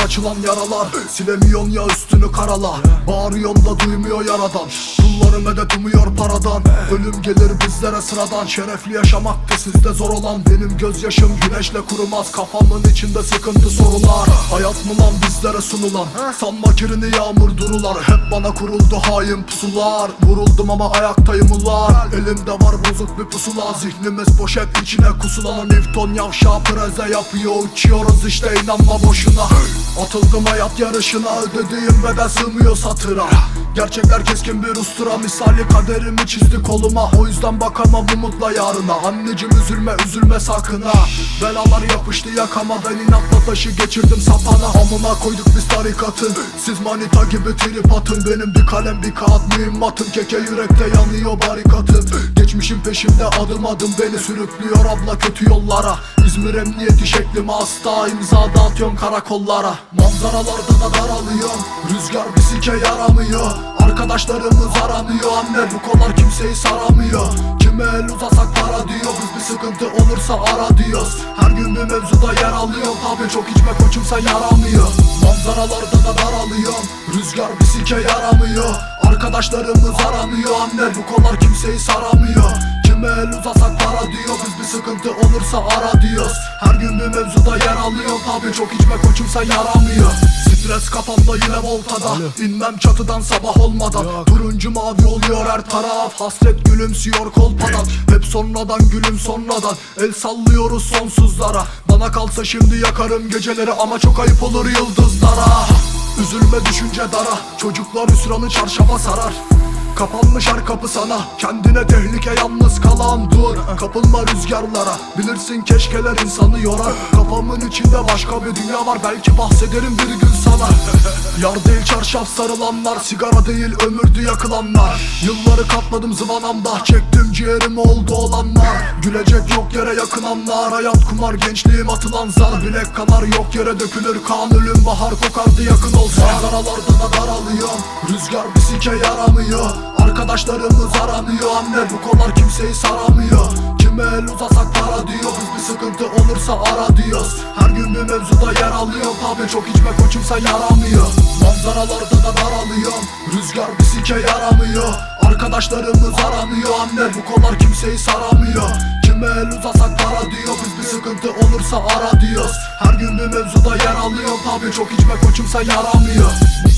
açılan yaralar. Silemiyon ya üstünü karala. Bağırıyorsun da duymuyor yaradan. Kulları medet umuyor paradan. Ölüm gelir bizlere sıradan. Şerefli yaşamaktı sizde zor olan. Benim gözyaşım güneşle kurumaz. Kafamın içinde sıkıntı sorular. Hayat mı lan bizlere sunulan? Sanma kirini yağmur durular. Hep bana kuruldu hain pusular. Vuruldum ama ayaktayım ulan. Elimde var bozuk bir pusula. Zihnimiz poşet içine kusulan. Newton yavşağı preze yapıyor. Uçuyoruz işte inanma boşuna. Atıldım hayat yarışına. Ödediğim bedel sığmıyor satıra. Gerçekler keskin bir ustura. Misali kaderimi çizdi koluma. O yüzden bakamam umutla yarına. Anneciğim üzülme sakın ha. Belalar yapıştı yakama. Ben inatla taşı geçirdim sapana. Amına koyduk biz tarikatın. Siz manita gibi trip atın. Benim bir kalem bir kağıt mühimmatım. Keke yürekte yanıyor barikatım. Geçmişim peşimde adım adım beni sürüklüyor abla kötü yollara. İzmir emniyeti şeklimi hasta. İmza dağıtıyorum karakollara. Manzaralarda da daralıyorum. Rüzgar bir sike yaramıyor. Arkadaşlarımız aranıyor. Anne bu kollar kimseyi saramıyor. Kime el uzasak para diyor. Biz bir sıkıntı olursa ara diyoruz. Her gün bir mevzuda yer alıyor. Tabi çok içme koçumsa yaramıyor. Manzaralarda da daralıyorum. Rüzgar bir sike yaramıyor. Arkadaşlarımız aranıyor. Anne bu kollar kimseyi saramıyor. Kime el uzasak para diyor. Biz bir sıkıntı olursa ara diyoruz. Her gün bir mevzuda yer alıyor. Tabi çok içme koçumsa yaramıyor. Stres kafamda yine voltada. İnmem çatıdan sabah olmadan. Turuncu mavi oluyor her taraf. Hasret gülümsüyor kolpadan. Hep sonradan gülüm sonradan. El sallıyoruz sonsuzlara. Bana kalsa şimdi yakarım geceleri. Ama çok ayıp olur yıldızlara. Üzülme düşünce dara. Çocuklar hüsranı çarşafa sarar. Kapanmış her kapı sana. Kendine tehlike yalnız kalan dur. Kapılma rüzgarlara. Bilirsin keşkeler insanı yorar. Kafamın içinde başka bir dünya var. Belki bahsederim bir gün sana. Yar değil çarşaf sarılanlar. Sigara değil ömürdü yakılanlar. Yılları katladım zıvanamda. Çektim ciğerim oldu olanlar. Gülecek yok yere yakınanlar. Hayat kumar gençliğim atılan zar. Bilek kanar yok yere dökülür kan. Ölüm bahar kokardı yakın olsa. Manzaralarda da daralıyorum. Rüzgar bir sike yaramıyor. Arkadaşlarımız aranıyor. Anne bu kollar kimseyi saramıyor. Kime el uzasak para diyor. Biz bir sıkıntı olursa ara diyoruz. Her gün bir mevzuda yer alıyor. Tabi çok içme koçumsa yaramıyor. Manzaralarda da daralıyorum. Rüzgar bir sike yaramıyor. Arkadaşlarımız aranıyor. Anne bu kollar kimseyi saramıyor. Kime el uzasak para diyor. Biz bir sıkıntı olursa ara diyoruz. Her gün bir mevzuda yer alıyor. Tabi çok içme koçumsa yaramıyor.